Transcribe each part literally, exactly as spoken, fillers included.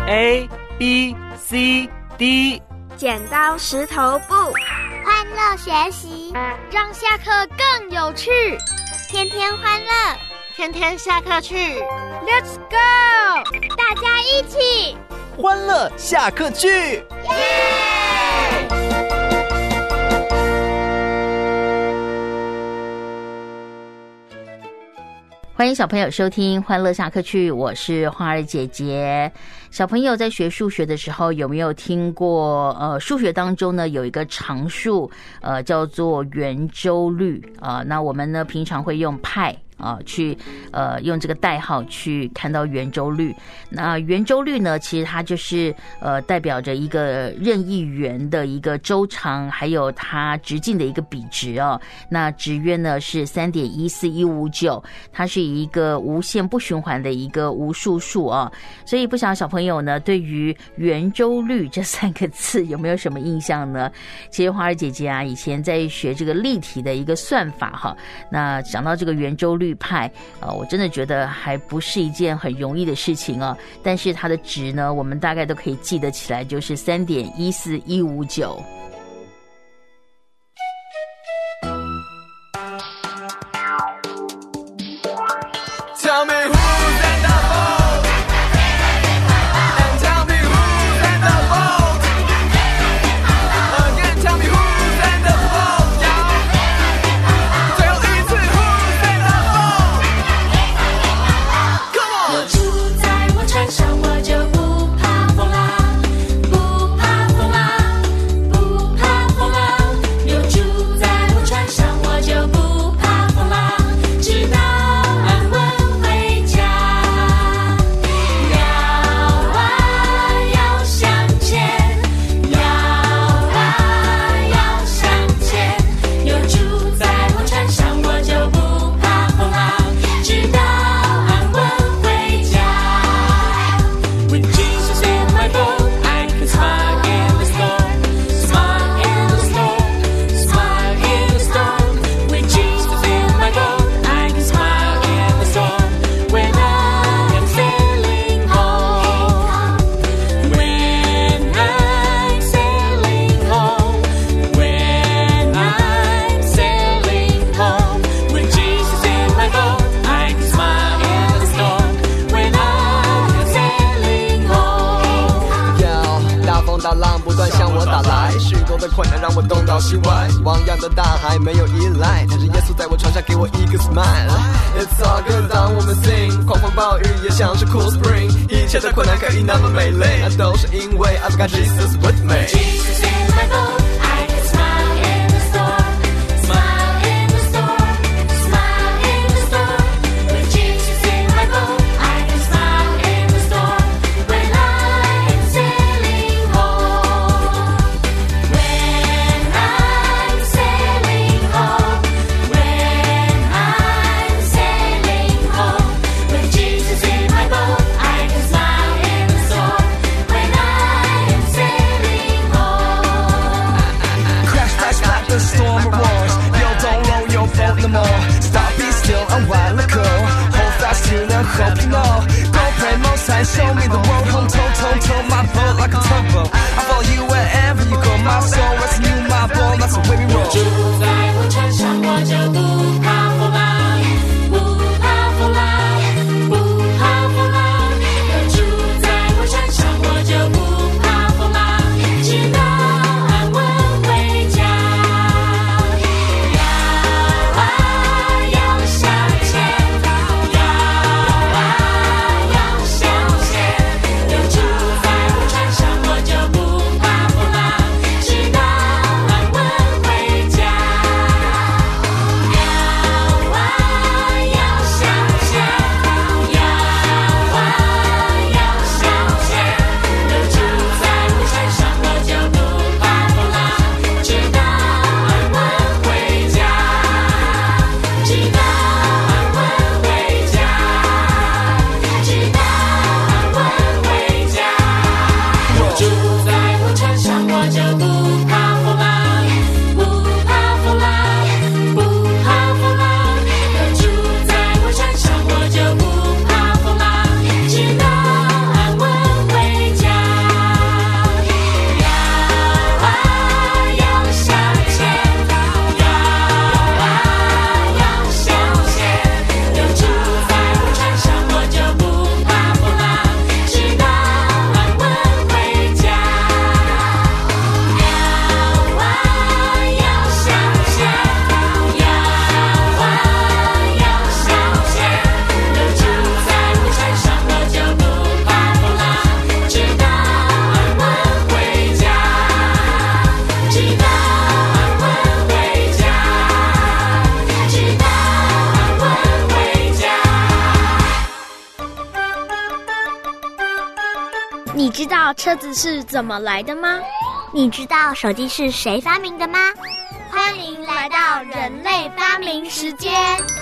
A B C D， 剪刀石头布， 欢乐学习， 让下课更有趣， 天天欢乐， 天天下课去 Let's go， 大家一起欢乐下课去， 耶！ 欢迎小朋友收听欢乐下课去，我是花儿姐姐。小朋友在学数学的时候有没有听过呃数学当中呢有一个常数呃叫做圆周率啊、呃、那我们呢平常会用派啊，去呃用这个代号去看到圆周率。那圆周率呢，其实它就是呃代表着一个任意圆的一个周长，还有它直径的一个比值哦。那值约呢是 三点一四一五九， 它是一个无限不循环的一个无数数啊。所以不晓得小朋友呢对于圆周率这三个字有没有什么印象呢？其实花儿姐姐啊以前在学这个立体的一个算法哈，那讲到这个圆周率派呃，我真的觉得还不是一件很容易的事情啊。但是它的值呢，我们大概都可以记得起来，就是 三点一四一五九。 Tell me who's at the boat, and tell me who's at the boat, again tell me who's at the boat, y'all. 最后一次 who's at the boat, come on. 我住在我船上，我就不怕风浪，不怕风浪，不怕风浪。有住在我船上，我就不怕风浪，直到安稳。 困难让我东倒西歪，汪洋的大海没有依赖，但是耶稣在我船上给我一个 smile。 It's all good， 当我们 sing， 狂风暴雨也像是 cool spring， 一切的困难可以那么美丽，那都是因为 I've got Jesus with me。 Jesus in my boat， I can smile in the storm， smile in the storm， smile in the storm。 With Jesus in my boat， I can smile in the storm when I am sailing home。 I 你知道车子是怎么来的吗？ 你知道手机是谁发明的吗？欢迎来到人类发明时间。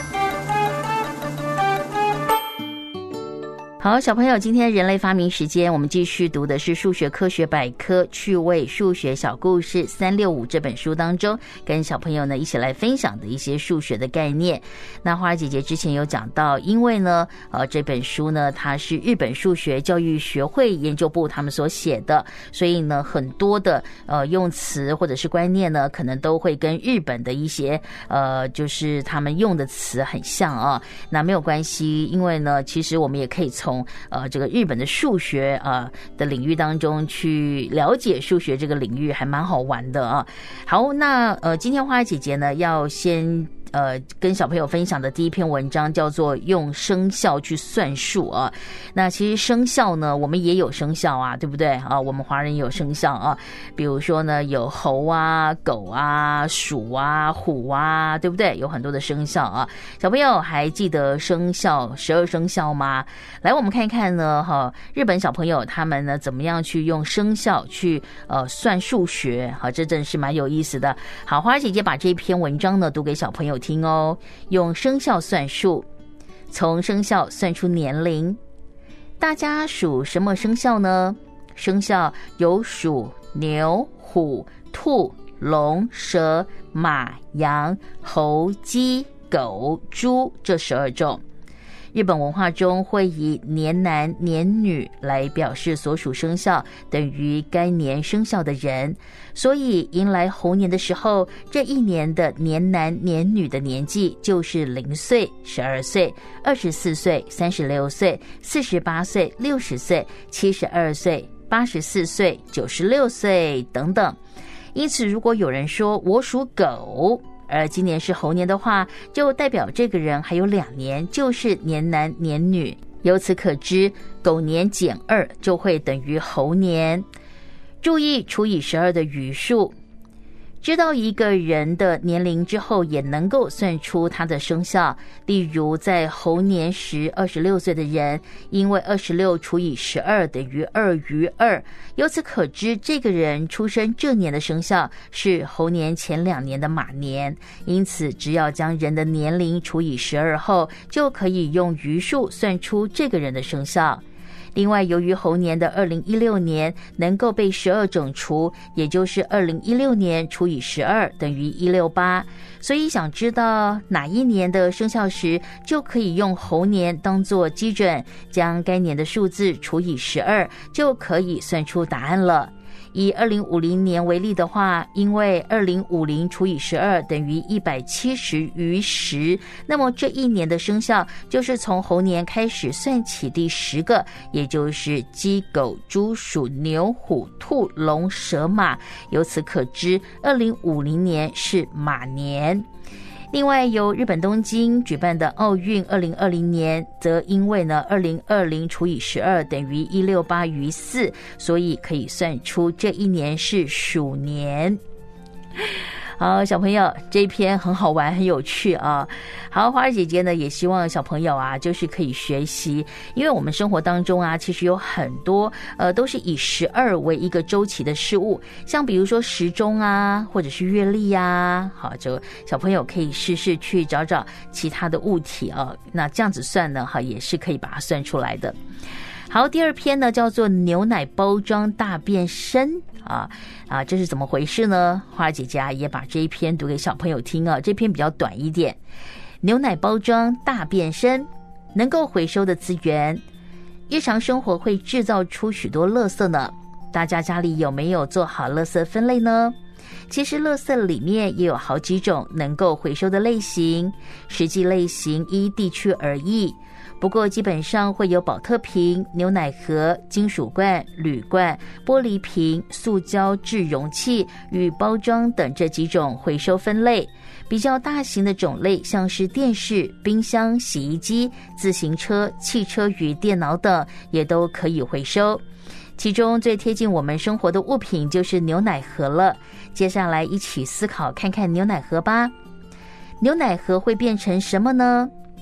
好，小朋友，今天人类发明时间，我们继续读的是数学科学百科趣味数学小故事三六五这本书当中，跟小朋友呢一起来分享的一些数学的概念。那花儿姐姐之前有讲到，因为呢呃这本书呢它是日本数学教育学会研究部他们所写的，所以呢很多的呃用词或者是观念呢可能都会跟日本的一些呃就是他们用的词很像啊。那没有关系，因为呢其实我们也可以从从呃这个日本的数学呃的领域当中去了解数学这个领域，还蛮好玩的啊。好，那呃今天花儿姐姐呢要先呃，跟小朋友分享的第一篇文章叫做用生肖去算数啊。那其实生肖呢，我们也有生肖啊，对不对啊？我们华人也有生肖啊，比如说呢，有猴啊、狗啊、鼠啊、虎啊，对不对？有很多的生肖啊。小朋友还记得生肖十二生肖吗？来，我们看一看呢，哈，日本小朋友他们呢怎么样去用生肖去呃算数学？好，这真是蛮有意思的。好，花儿姐姐把这篇文章呢读给小朋友听哦，用生肖算数，从生肖算出年龄。大家属什么生肖呢？生肖有鼠、牛、虎、兔、龙、蛇、马、羊、猴、鸡、狗、猪这十二种。日本文化中会以年男年女来表示所属生肖等于该年生肖的人，所以迎来猴年的时候，这一年的年男年女的年纪就是零岁、十二岁、二十四岁、三十六岁、四十八岁、六十岁、七十二岁、八十四岁、九十六岁等等。因此，如果有人说我属狗，而今年是猴年的话，就代表这个人还有两年就是年男年女。由此可知，狗年减二就会等于猴年。注意除以十二的余数。知道一个人的年龄之后，也能够算出他的生肖。例如在猴年时二十六岁的人，因为二十六除以十二等于二余二，由此可知这个人出生这年的生肖是猴年前两年的马年。因此只要将人的年龄除以十二后，就可以用余数算出这个人的生肖。另外，由于猴年的二零一六年能够被十二整除，也就是二零一六年除以十二等于一百六十八，所以想知道哪一年的生肖时，就可以用猴年当作基准，将该年的数字除以十二，就可以算出答案了。以二零五零年为例的话，因为二零五零除以十二等于一百七十余十，那么这一年的生肖就是从猴年开始算起第十个，也就是鸡、狗、猪、鼠、牛、虎、兔、龙、蛇、马。由此可知，二零五零年是马年。另外，由日本东京举办的奥运二零二零年，则因为呢二零二零除以十二等于一百六十八余四，所以可以算出这一年是鼠年。好，小朋友，这一篇很好玩，很有趣啊。好，花儿姐姐呢也希望小朋友啊，就是可以学习，因为我们生活当中啊，其实有很多呃都是以十二为一个周期的事物，像比如说时钟啊，或者是月历啊。好，就小朋友可以试试去找找其他的物体啊，那这样子算呢，哈，也是可以把它算出来的。好，第二篇呢叫做牛奶包装大变身啊啊，这是怎么回事呢？花儿姐姐啊也把这一篇读给小朋友听啊，这篇比较短一点。牛奶包装大变身，能够回收的资源，日常生活会制造出许多垃圾呢。大家家里有没有做好垃圾分类呢？其实垃圾里面也有好几种能够回收的类型，实际类型依地区而异。不过基本上会有保特瓶、牛奶盒、金属罐、铝罐、玻璃瓶、塑胶制容器与包装等这几种回收分类。比较大型的种类像是电视、冰箱、洗衣机、自行车、汽车与电脑等也都可以回收。其中最贴近我们生活的物品就是牛奶盒了。接下来一起思考看看牛奶盒吧。牛奶盒会变成什么呢？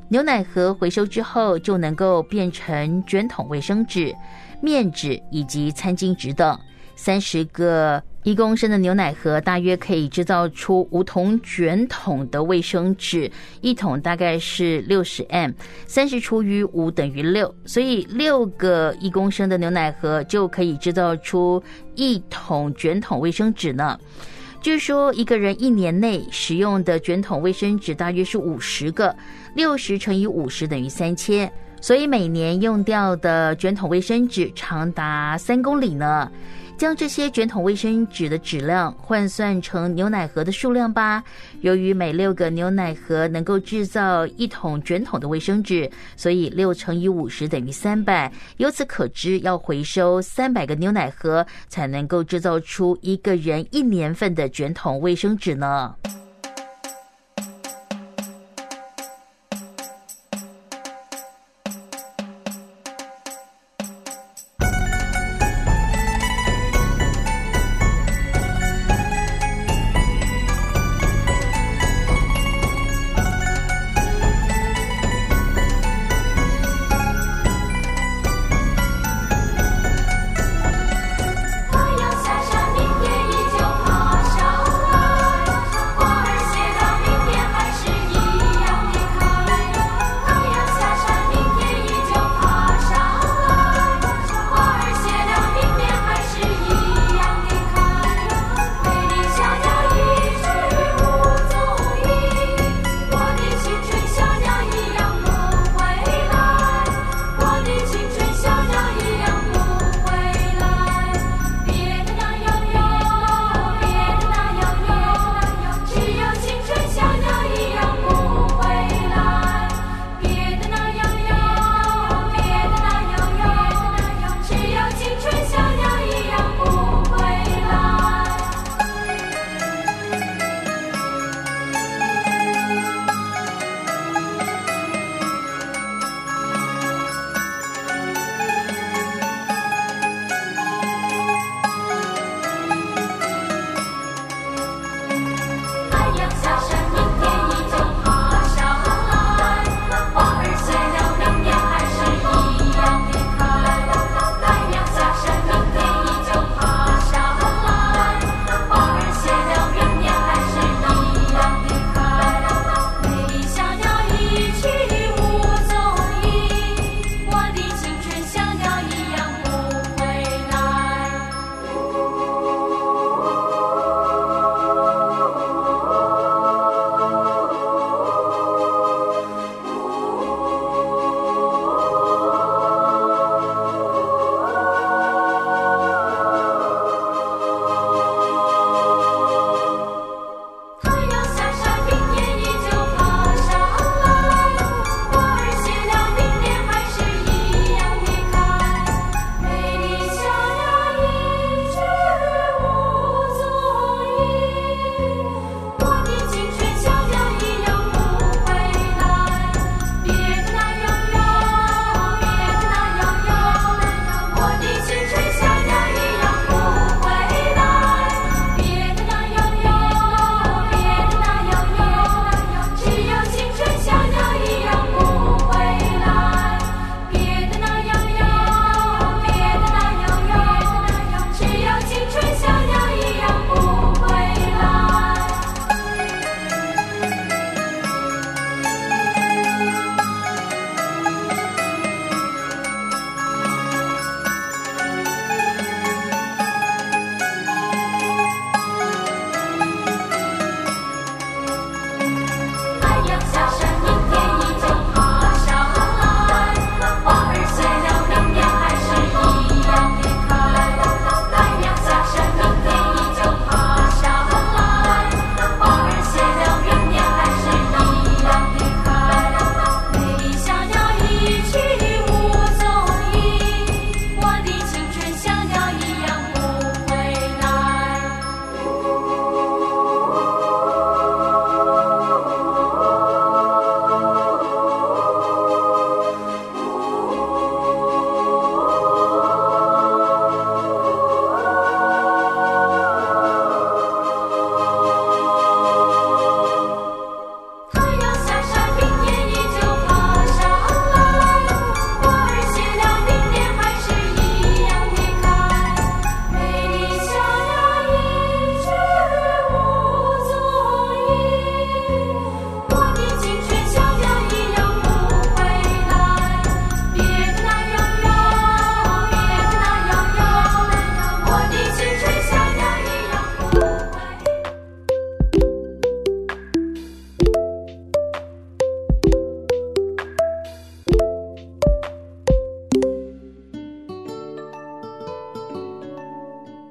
牛奶盒回收之后就能够变成卷筒卫生纸、面纸以及餐巾纸等。三十个一公升的牛奶盒大约可以制造出五桶卷筒的卫生纸，一桶大概是六十 ml， 三十除以五等于六，所以六个一公升的牛奶盒就可以制造出一桶卷筒卫生纸呢。据说一个人一年内使用的卷筒卫生纸大约是五十个，六十乘以五十等于三千，所以每年用掉的卷筒卫生纸长达三公里呢。将这些卷筒卫生纸的质量换算成牛奶盒的数量吧。由于每六个牛奶盒能够制造一桶卷筒的卫生纸，所以六乘以五十等于三百。由此可知，要回收三百个牛奶盒才能够制造出一个人一年份的卷筒卫生纸呢。 太阳下山，明天依旧爬上来。花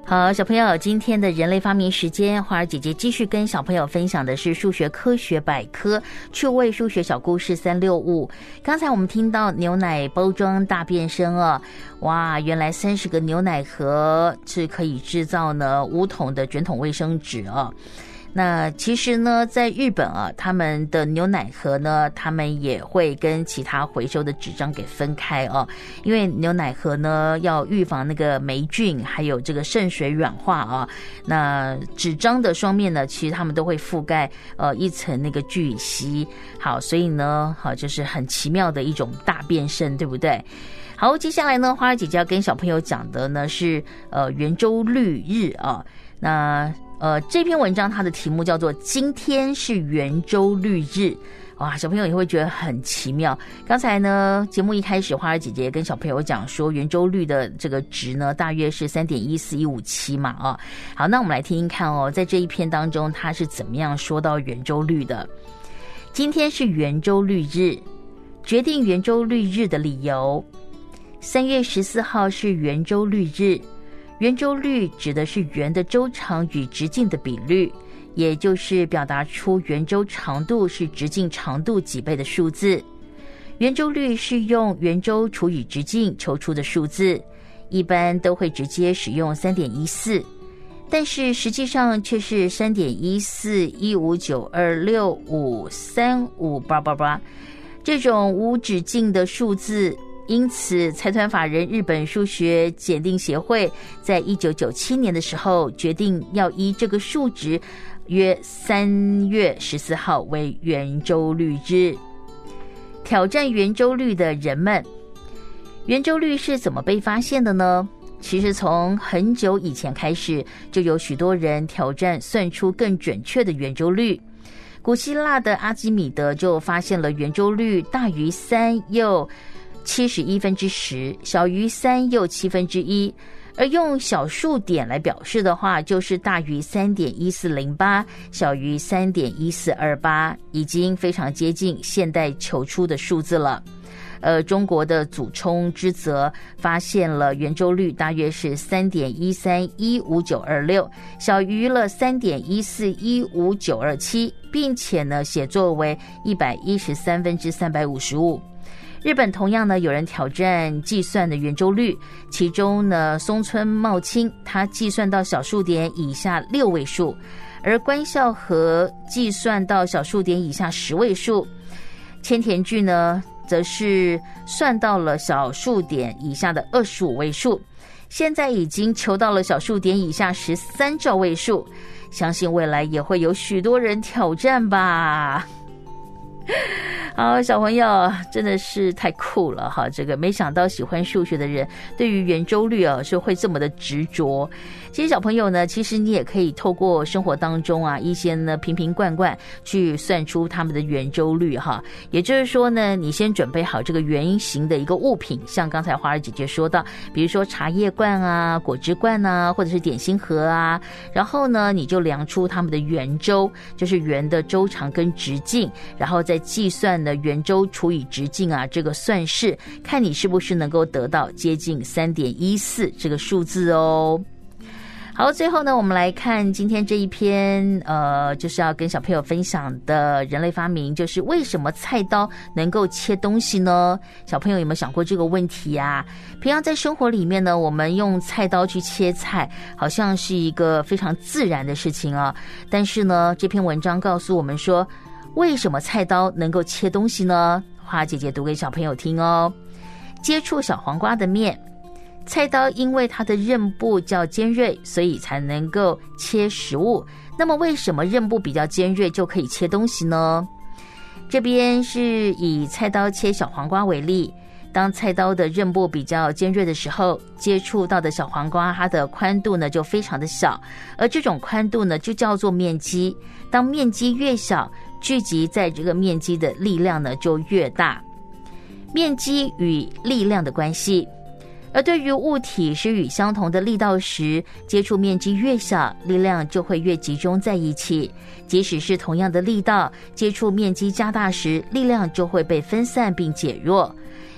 好，小朋友，今天的人类发明时间，花儿姐姐继续跟小朋友分享的是数学科学百科趣味数学小故事三六五。刚才我们听到牛奶包装大变身哦，哇，原来三十个牛奶盒是可以制造呢五桶的卷筒卫生纸哦。那其实呢，在日本啊，他们的牛奶盒呢，他们也会跟其他回收的纸张给分开哦，因为牛奶盒呢要预防那个霉菌，还有这个渗水软化啊。那纸张的双面呢，其实他们都会覆盖呃一层那个聚乙烯。好，所以呢，好，就是很奇妙的一种大变身，对不对？好，接下来呢，花儿姐姐要跟小朋友讲的呢是呃圆周率日啊，那。呃，这篇文章它的题目叫做今天是圆周率日。哇，小朋友也会觉得很奇妙。刚才呢，节目一开始，花儿姐姐跟小朋友讲说，圆周率的这个值呢，大约是 三点一四一五七 嘛，啊，好，那我们来听听看哦，在这一篇当中，它是怎么样说到圆周率的。今天是圆周率日，决定圆周率日的理由。三月十四号是圆周率日。圆周率指的是圆的周长与直径的比率，也就是表达出圆周长度是直径长度几倍的数字。圆周率是用圆周除以直径求出的数字，一般都会直接使用 三点一四， 但是实际上却是 三点一四一五九二六五三五八八八这种无止境的数字。因此，财团法人日本数学检定协会在一九九七年的时候决定要依这个数值，约三月十四号为圆周率日。挑战圆周率的人们，圆周率是怎么被发现的呢？其实从很久以前开始，就有许多人挑战算出更准确的圆周率。古希腊的阿基米德就发现了圆周率大于三又七十一分之十，小于三又七分之一，而用小数点来表示的话，就是大于 三点一四零八，小于 三点一四二八，已经非常接近现代求出的数字了。呃，中国的祖冲之则发现了圆周率大约是 三点一三一五九二六，小于了 三点一四一五九二七，并且呢写作为一百一十三分之三百五十五。日本同样呢，有人挑战计算的圆周率，其中呢，松村茂清他计算到小数点以下六位数，而关孝和计算到小数点以下十位数，千田具呢，则是算到了小数点以下的二十五位数，现在已经求到了小数点以下十三兆位数，相信未来也会有许多人挑战吧。好，小朋友真的是太酷了哈！这个没想到喜欢数学的人对于圆周率啊是会这么的执着。其实小朋友呢，其实你也可以透过生活当中啊一些呢瓶瓶罐罐去算出他们的圆周率哈。也就是说呢，你先准备好这个圆形的一个物品，像刚才花儿姐姐说到，比如说茶叶罐啊、果汁罐啊，或者是点心盒啊，然后呢你就量出它们的圆周，就是圆的周长跟直径，然后再计算的圆周除以直径啊，这个算式，看你是不是能够得到接近 三点一四 这个数字哦。好，最后呢，我们来看今天这一篇，呃，就是要跟小朋友分享的人类发明，就是为什么菜刀能够切东西呢？小朋友有没有想过这个问题啊？平常在生活里面呢，我们用菜刀去切菜，好像是一个非常自然的事情啊。但是呢，这篇文章告诉我们说，为什么菜刀能够切东西呢？花姐姐读给小朋友听哦。接触小黄瓜的面，菜刀因为它的刃部较尖锐，所以才能够切食物。那么为什么刃部比较尖锐就可以切东西呢？这边是以菜刀切小黄瓜为例，当菜刀的刃部比较尖锐的时候，接触到的小黄瓜它的宽度呢就非常的小，而这种宽度呢就叫做面积。当面积越小，聚集在这个面积的力量呢就越大。面积与力量的关系，而对于物体施予相同的力道时，接触面积越小，力量就会越集中在一起。即使是同样的力道，接触面积加大时，力量就会被分散并减弱。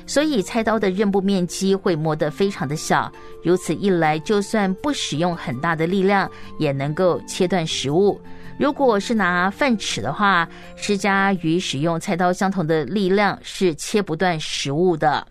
所以菜刀的刃部面积会磨得非常的小，如此一来，就算不使用很大的力量，也能够切断食物。如果是拿饭匙的话，施加与使用菜刀相同的力量，是切不断食物的。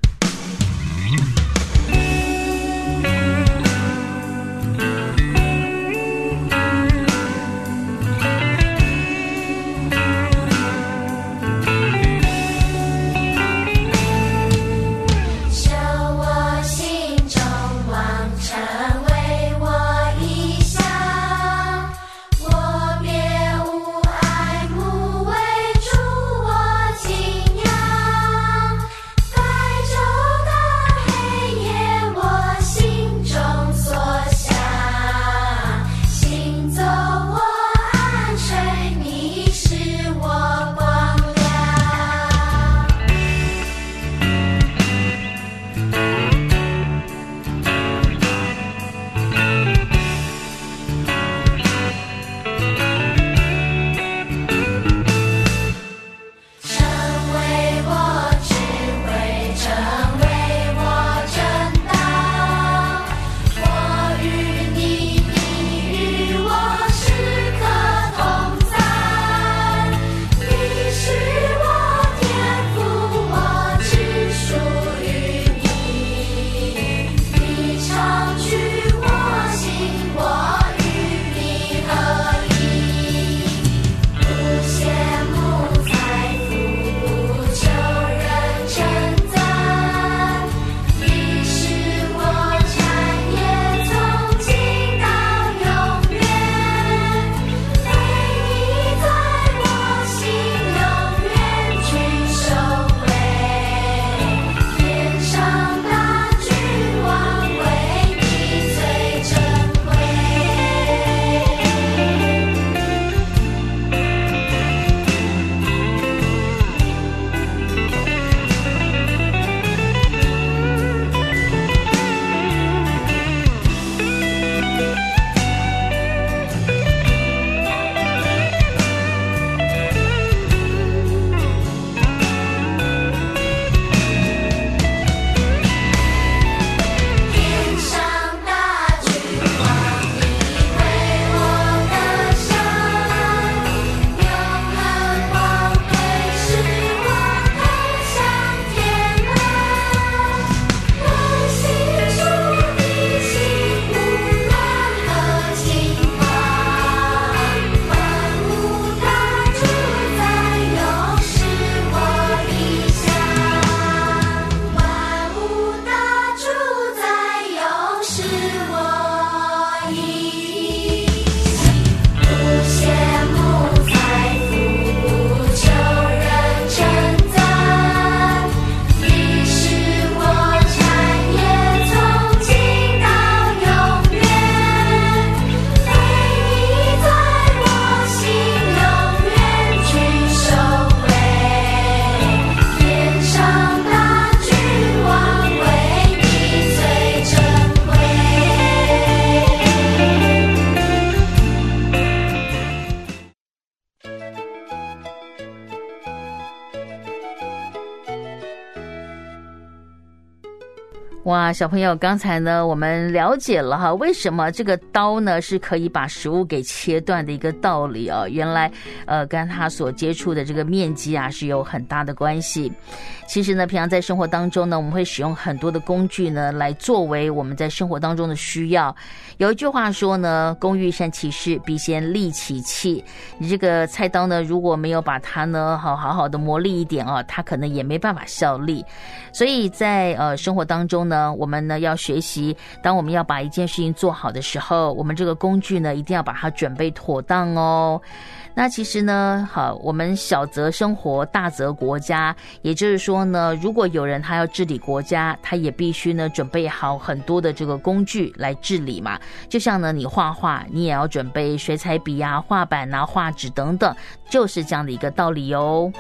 哇，小朋友，刚才呢我们了解了哈，为什么这个刀呢是可以把食物给切断的一个道理哦。原来呃跟它所接触的这个面积啊是有很大的关系。其实呢，平常在生活当中呢，我们会使用很多的工具呢来作为我们在生活当中的需要。有一句话说呢，工欲善其事，必先利其器。你这个菜刀呢，如果没有把它呢好好好的磨砺一点啊，它可能也没办法效力。所以在呃生活当中呢，我们呢要学习，当我们要把一件事情做好的时候，我们这个工具呢一定要把它准备妥当哦。那其实呢，好，我们小则生活，大则国家，也就是说呢，如果有人他要治理国家，他也必须呢准备好很多的这个工具来治理嘛。就像呢，你画画，你也要准备水彩笔啊、画板啊、画纸等等，就是这样的一个道理哦。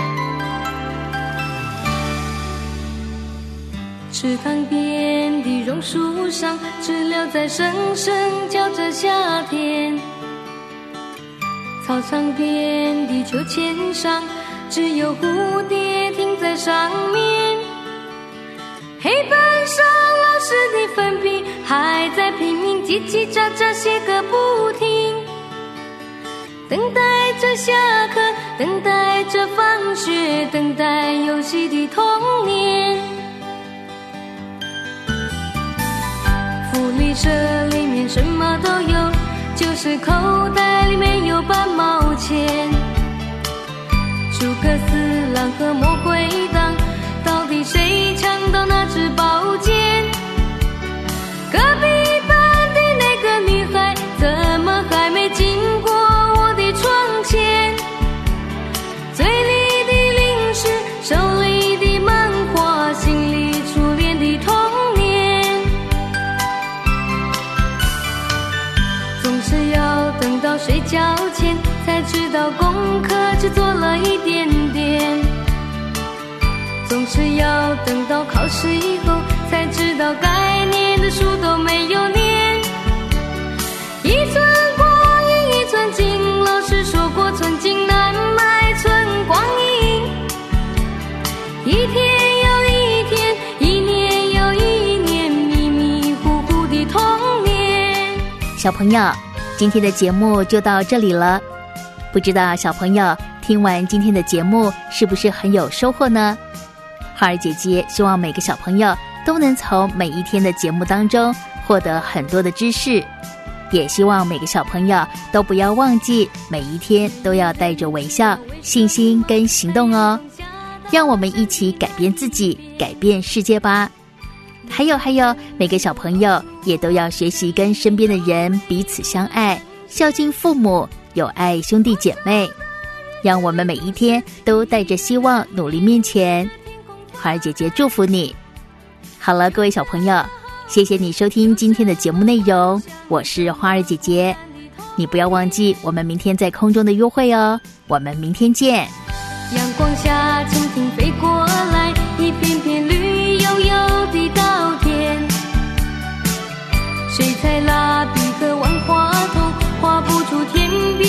池塘边的榕榕树上，只留在声声叫着夏天。草场边的秋千上，只有蝴蝶停在上面。黑板上老师的粉笔还在拼命叽叽喳喳写个不停，等待着下课，等待着放学，等待游戏的童年。福利社里面什么都有，就是口袋里面有半毛钱。诸葛四郎和魔鬼党，到底谁抢到那支宝剑？隔壁班的那个女孩怎么还没经过我的窗前？嘴里的零食，手里的漫画，心里初恋的童年。总是要等到睡觉前才知道功课只做了一点点，总是要等到考试以后才知道该念的书都没有念。一寸光阴一寸金，老师说过寸金难买寸光阴。一天又一天，一年又一年，迷迷糊糊的童年。 小朋友，今天的节目就到这里了。不知道小朋友听完今天的节目是不是很有收获呢？花儿姐姐希望每个小朋友都能从每一天的节目当中获得很多的知识，也希望每个小朋友都不要忘记每一天都要带着微笑、信心跟行动哦。让我们一起改变自己，改变世界吧。还有还有，每个小朋友也都要学习跟身边的人彼此相爱，孝敬父母，友爱兄弟姐妹。让我们每一天都带着希望努力面前。花儿姐姐祝福你。好了，各位小朋友，谢谢你收听今天的节目内容，我是花儿姐姐。你不要忘记我们明天在空中的约会哦，我们明天见。 阳光下蜻蜓飞过来，一片片绿油油的稻田，水彩蜡笔和万花筒画不出天边